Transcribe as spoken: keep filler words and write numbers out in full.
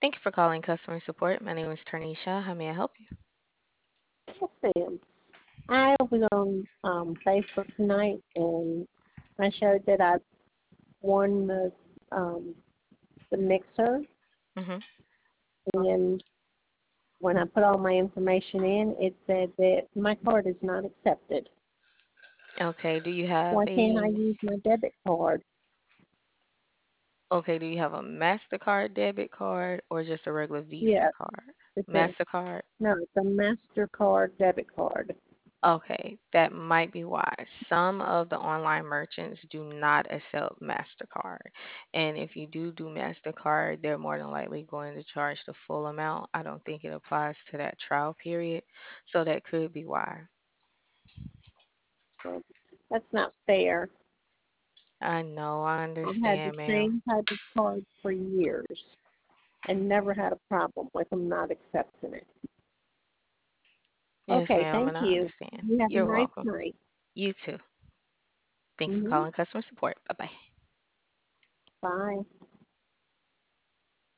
Thank you for calling customer support. My name is Tarnisha. How may I help you? Yes, ma'am. I was on um, Facebook tonight and I showed that I won the um, the mixer, hmm and when I put all my information in, it said that my card is not accepted. Okay. Do you have Why can't I a use my debit card? okay? Do you have a Mastercard debit card or just a regular Visa Yes, card? it's a Mastercard. no, it's a Mastercard debit card. Okay, that might be why. Some of the online merchants do not accept Mastercard. And if you do do Mastercard, they're more than likely going to charge the full amount. I don't think it applies to that trial period. So that could be why. So that's not fair. I know, I I've had the understand, ma'am. same type of card for years and never had a problem with them not accepting it. Yes, Okay, ma'am, thank and I you. understand. You have a You're nice welcome. night. You too. Thank you for hmm calling customer support. Bye bye. Bye.